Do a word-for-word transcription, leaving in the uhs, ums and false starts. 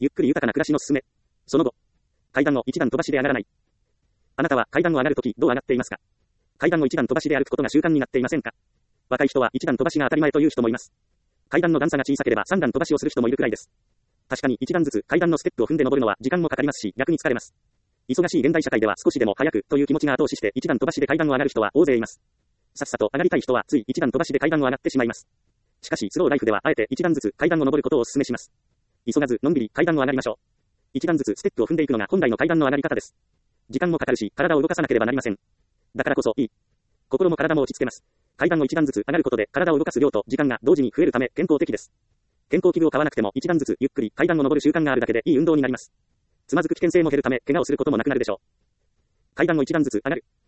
ゆっくり豊かな暮らしのすすめ。その後、階段を一段飛ばしで上がらない。あなたは階段を上がるときどう上がっていますか？階段を一段飛ばしで歩くことが習慣になっていませんか？若い人は一段飛ばしが当たり前という人もいます。階段の段差が小さければ三段飛ばしをする人もいるくらいです。確かに一段ずつ階段のステップを踏んで登るのは時間もかかりますし、逆に疲れます。忙しい現代社会では少しでも早くという気持ちが後押しして一段飛ばしで階段を上がる人は大勢います。さっさと上がりたい人はつい一段飛ばしで階段を上がってしまいます。しかしスローライフではあえて一段ずつ階段を登ることをお勧めします。急がずのんびり階段を上がりましょう。一段ずつステップを踏んでいくのが本来の階段の上がり方です。時間もかかるし、体を動かさなければなりません。だからこそいい。心も体も落ち着けます。階段を一段ずつ上がることで体を動かす量と時間が同時に増えるため健康的です。健康器具を買わなくても一段ずつゆっくり階段を登る習慣があるだけでいい運動になります。つまずく危険性も減るため怪我をすることもなくなるでしょう。階段を一段ずつ上がる。